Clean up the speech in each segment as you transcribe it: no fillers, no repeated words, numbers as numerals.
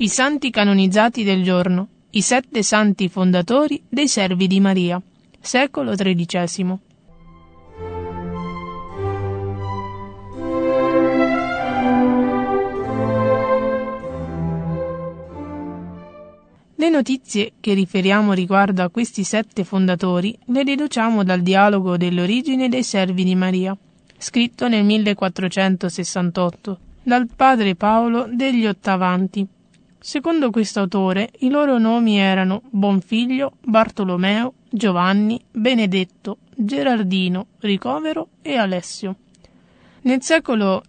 I santi canonizzati del giorno, i 7 santi fondatori dei Servi di Maria, secolo XIII. Le notizie che riferiamo riguardo a questi 7 fondatori le deduciamo dal dialogo dell'origine dei Servi di Maria, scritto nel 1468 dal padre Paolo degli Ottavanti. Secondo questo autore, i loro nomi erano Bonfiglio, Bartolomeo, Giovanni, Benedetto, Gerardino, Ricovero e Alessio. Nel secolo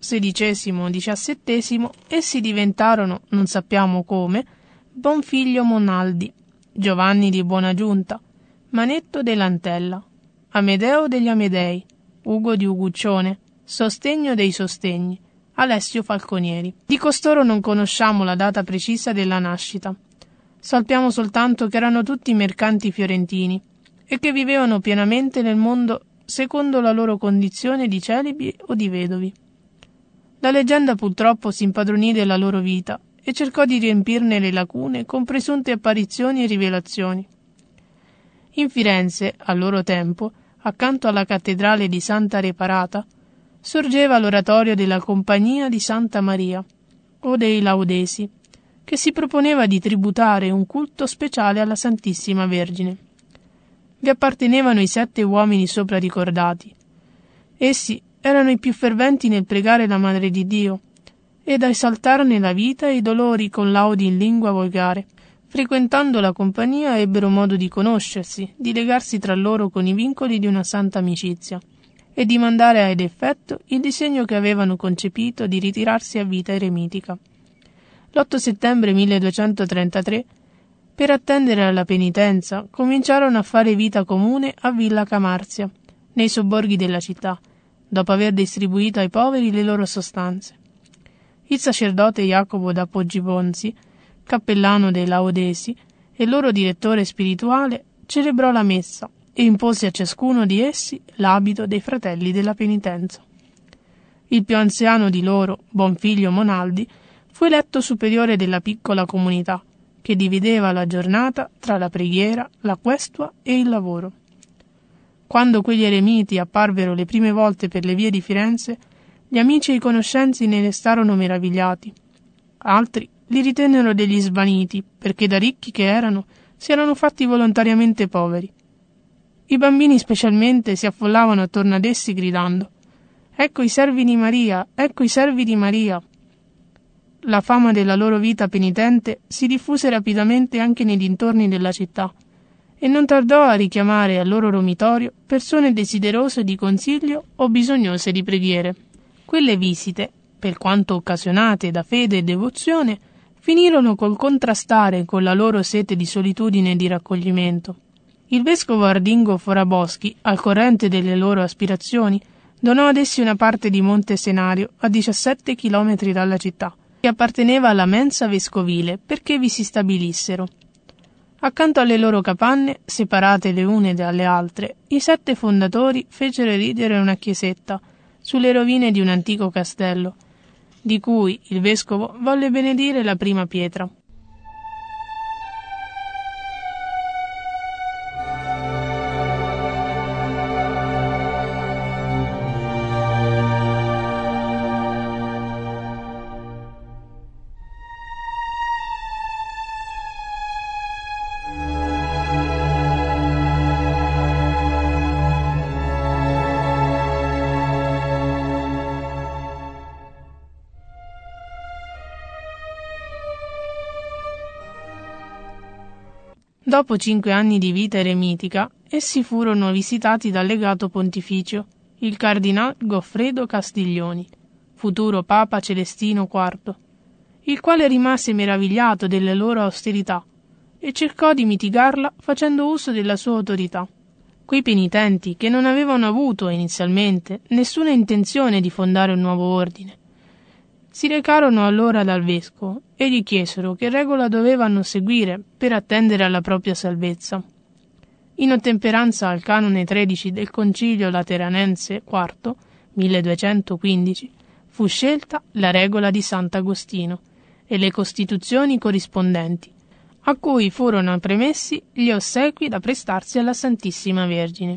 XVI-XVII essi diventarono, non sappiamo come, Bonfiglio Monaldi, Giovanni di Buonagiunta, Manetto dell'Antella, Amedeo degli Amedei, Ugo di Uguccione, Sostegno dei Sostegni, Alessio Falconieri. Di costoro non conosciamo la data precisa della nascita. Sappiamo soltanto che erano tutti mercanti fiorentini e che vivevano pienamente nel mondo secondo la loro condizione di celibi o di vedovi. La leggenda purtroppo si impadronì della loro vita e cercò di riempirne le lacune con presunte apparizioni e rivelazioni. In Firenze, al loro tempo, accanto alla cattedrale di Santa Reparata, sorgeva l'oratorio della Compagnia di Santa Maria, o dei Laudesi, che si proponeva di tributare un culto speciale alla Santissima Vergine. Vi appartenevano i 7 uomini sopra ricordati. Essi erano i più ferventi nel pregare la Madre di Dio ed a esaltarne la vita e i dolori con laudi in lingua volgare. Frequentando la compagnia ebbero modo di conoscersi, di legarsi tra loro con i vincoli di una santa amicizia e di mandare ad effetto il disegno che avevano concepito di ritirarsi a vita eremitica. L'8 settembre 1233, per attendere alla penitenza, cominciarono a fare vita comune a Villa Camarzia, nei sobborghi della città, dopo aver distribuito ai poveri le loro sostanze. Il sacerdote Jacopo da Poggibonsi, cappellano dei Laudesi e loro direttore spirituale, celebrò la messa e impose a ciascuno di essi l'abito dei fratelli della penitenza. Il più anziano di loro, Bonfiglio Monaldi, fu eletto superiore della piccola comunità, che divideva la giornata tra la preghiera, la questua e il lavoro. Quando quegli eremiti apparvero le prime volte per le vie di Firenze, gli amici e i conoscenti ne restarono meravigliati. Altri li ritennero degli svaniti, perché da ricchi che erano, si erano fatti volontariamente poveri. I bambini specialmente si affollavano attorno ad essi gridando: «Ecco i servi di Maria! Ecco i servi di Maria!» La fama della loro vita penitente si diffuse rapidamente anche nei dintorni della città e non tardò a richiamare al loro romitorio persone desiderose di consiglio o bisognose di preghiere. Quelle visite, per quanto occasionate da fede e devozione, finirono col contrastare con la loro sete di solitudine e di raccoglimento. Il vescovo Ardingo Foraboschi, al corrente delle loro aspirazioni, donò ad essi una parte di Monte Senario a 17 chilometri dalla città, che apparteneva alla mensa vescovile perché vi si stabilissero. Accanto alle loro capanne, separate le une dalle altre, i 7 fondatori fecero erigere una chiesetta sulle rovine di un antico castello, di cui il vescovo volle benedire la prima pietra. Dopo 5 anni di vita eremitica, essi furono visitati dal legato pontificio, il cardinal Goffredo Castiglioni, futuro Papa Celestino IV, il quale rimase meravigliato delle loro austerità e cercò di mitigarla facendo uso della sua autorità. Quei penitenti, che non avevano avuto inizialmente nessuna intenzione di fondare un nuovo ordine, si recarono allora dal vescovo e gli chiesero che regola dovevano seguire per attendere alla propria salvezza. In ottemperanza al canone 13 del Concilio Lateranense IV, 1215, fu scelta la regola di Sant'Agostino, e le costituzioni corrispondenti, a cui furono premessi gli ossequi da prestarsi alla Santissima Vergine.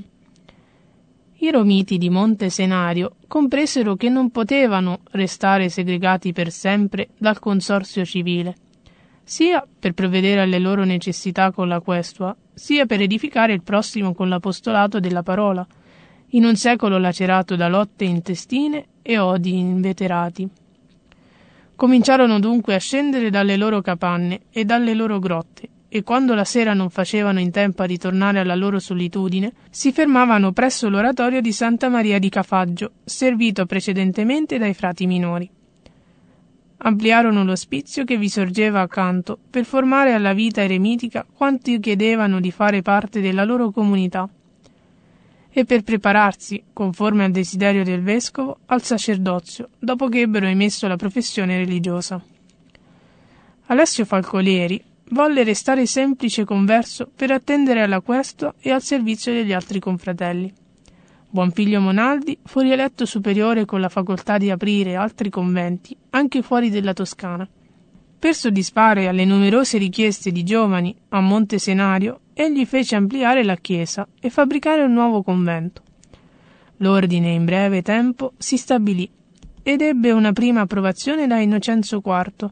I romiti di Monte Senario compresero che non potevano restare segregati per sempre dal consorzio civile, sia per provvedere alle loro necessità con la questua, sia per edificare il prossimo con l'apostolato della parola, in un secolo lacerato da lotte intestine e odi inveterati. Cominciarono dunque a scendere dalle loro capanne e dalle loro grotte, e quando la sera non facevano in tempo a ritornare alla loro solitudine, si fermavano presso l'oratorio di Santa Maria di Cafaggio, servito precedentemente dai frati minori. Ampliarono l'ospizio che vi sorgeva accanto per formare alla vita eremitica quanti chiedevano di fare parte della loro comunità e per prepararsi, conforme al desiderio del vescovo, al sacerdozio, dopo che ebbero emesso la professione religiosa. Alessio Falconieri volle restare semplice converso per attendere alla questua e al servizio degli altri confratelli. Buonfiglio Monaldi fu rieletto superiore con la facoltà di aprire altri conventi anche fuori della Toscana. Per soddisfare alle numerose richieste di giovani a Monte Senario, egli fece ampliare la chiesa e fabbricare un nuovo convento. L'ordine in breve tempo si stabilì ed ebbe una prima approvazione da Innocenzo IV,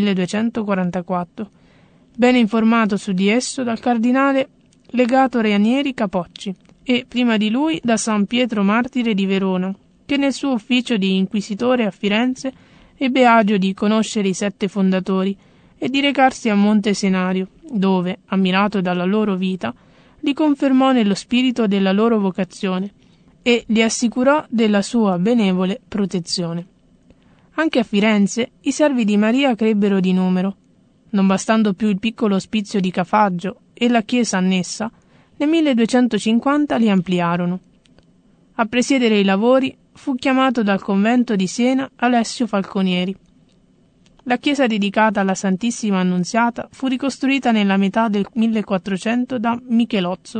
1244, ben informato su di esso dal cardinale legato Ranieri Capocci e, prima di lui, da San Pietro Martire di Verona, che nel suo ufficio di inquisitore a Firenze ebbe agio di conoscere i 7 fondatori e di recarsi a Monte Senario, dove, ammirato dalla loro vita, li confermò nello spirito della loro vocazione e li assicurò della sua benevole protezione. Anche a Firenze i servi di Maria crebbero di numero. Non bastando più il piccolo ospizio di Cafaggio e la chiesa annessa, nel 1250 li ampliarono. A presiedere i lavori fu chiamato dal convento di Siena Alessio Falconieri. La chiesa dedicata alla Santissima Annunziata fu ricostruita nella metà del 1400 da Michelozzo.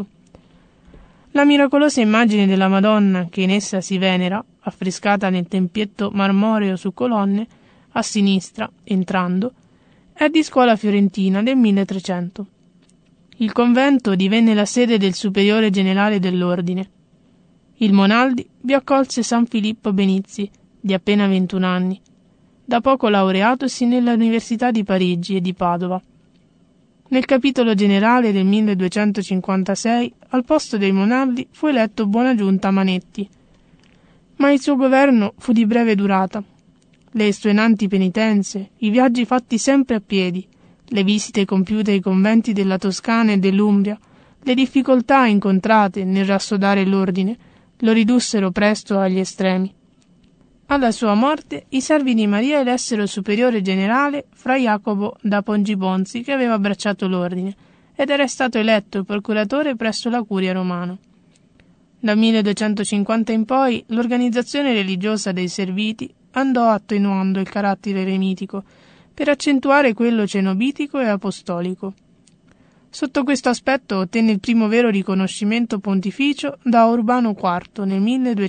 La miracolosa immagine della Madonna che in essa si venera, affrescata nel tempietto marmoreo su colonne, a sinistra, entrando, è di scuola fiorentina del 1300. Il convento divenne la sede del superiore generale dell'ordine. Il Monaldi vi accolse San Filippo Benizzi, di appena 21 anni, da poco laureatosi nelle università di Parigi e di Padova. Nel capitolo generale del 1256, al posto dei Monaldi fu eletto Buonagiunta Manetti, ma il suo governo fu di breve durata. Le estuenanti penitenze, i viaggi fatti sempre a piedi, le visite compiute ai conventi della Toscana e dell'Umbria, le difficoltà incontrate nel rassodare l'ordine, lo ridussero presto agli estremi. Alla sua morte, i servi di Maria elessero superiore generale Fra Jacopo da Pongibonzi, che aveva abbracciato l'ordine, ed era stato eletto procuratore presso la curia romana. Dal 1250 in poi, l'organizzazione religiosa dei serviti andò attenuando il carattere eremitico per accentuare quello cenobitico e apostolico. Sotto questo aspetto ottenne il primo vero riconoscimento pontificio da Urbano IV nel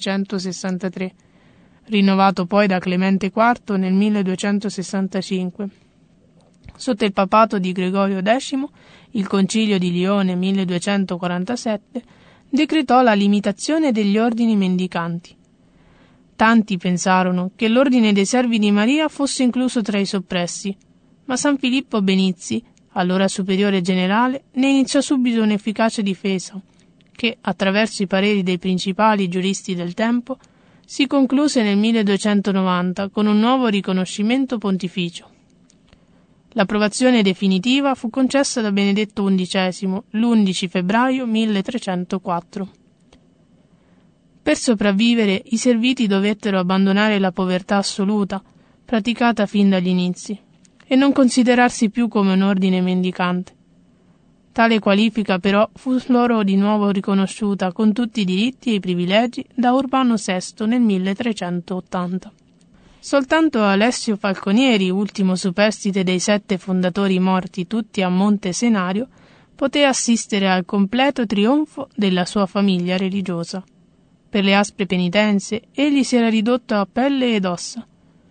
1263, rinnovato poi da Clemente IV nel 1265. Sotto il papato di Gregorio X, il Concilio di Lione 1247 decretò la limitazione degli ordini mendicanti. Tanti pensarono che l'ordine dei servi di Maria fosse incluso tra i soppressi, ma San Filippo Benizzi, allora superiore generale, ne iniziò subito un'efficace difesa, che, attraverso i pareri dei principali giuristi del tempo, si concluse nel 1290 con un nuovo riconoscimento pontificio. L'approvazione definitiva fu concessa da Benedetto XI l'11 febbraio 1304. Per sopravvivere, i serviti dovettero abbandonare la povertà assoluta, praticata fin dagli inizi, e non considerarsi più come un ordine mendicante. Tale qualifica però fu loro di nuovo riconosciuta con tutti i diritti e i privilegi da Urbano VI nel 1380. Soltanto Alessio Falconieri, ultimo superstite dei 7 fondatori morti tutti a Monte Senario, poté assistere al completo trionfo della sua famiglia religiosa. Per le aspre penitenze egli si era ridotto a pelle ed ossa.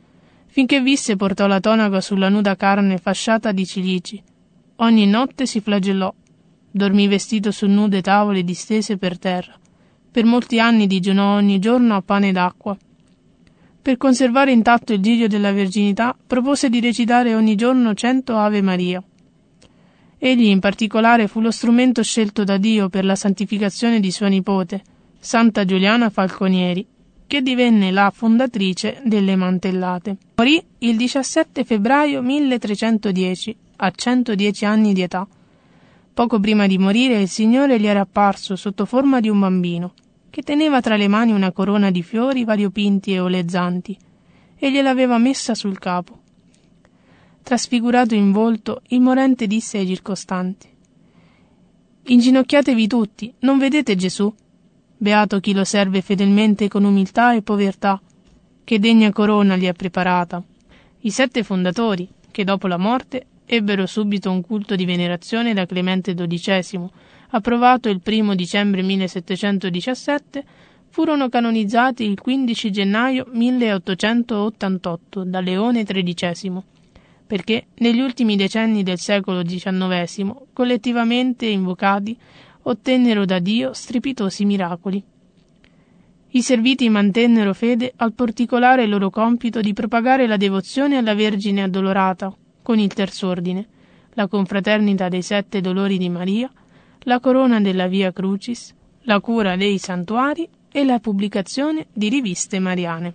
Finché visse portò la tonaca sulla nuda carne fasciata di cilici. Ogni notte si flagellò. Dormì vestito su nude tavole distese per terra. Per molti anni digiunò ogni giorno a pane ed acqua. Per conservare intatto il giglio della verginità, propose di recitare ogni giorno 100 Ave Maria. Egli in particolare fu lo strumento scelto da Dio per la santificazione di sua nipote, Santa Giuliana Falconieri, che divenne la fondatrice delle Mantellate. Morì il 17 febbraio 1310, a 110 anni di età. Poco prima di morire il Signore gli era apparso sotto forma di un bambino, che teneva tra le mani una corona di fiori variopinti e olezzanti, e gliel'aveva messa sul capo. Trasfigurato in volto, il morente disse ai circostanti: «Inginocchiatevi tutti, non vedete Gesù? Beato chi lo serve fedelmente con umiltà e povertà, che degna corona gli è preparata». I 7 fondatori, che dopo la morte ebbero subito un culto di venerazione da Clemente XII, approvato il 1 dicembre 1717, furono canonizzati il 15 gennaio 1888 da Leone XIII, perché negli ultimi decenni del secolo XIX, collettivamente invocati, ottennero da Dio strepitosi miracoli. I serviti mantennero fede al particolare loro compito di propagare la devozione alla Vergine Addolorata, con il Terzo Ordine, la Confraternita dei 7 Dolori di Maria, la Corona della Via Crucis, la cura dei santuari e la pubblicazione di riviste mariane.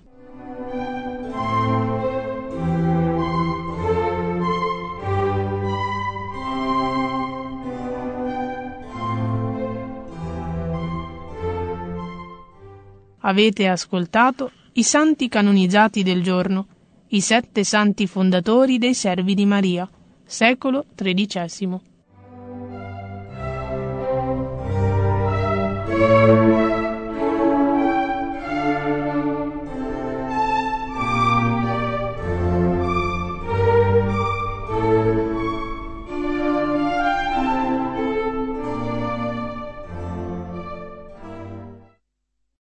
Avete ascoltato i santi canonizzati del giorno, i 7 santi fondatori dei Servi di Maria, secolo XIII.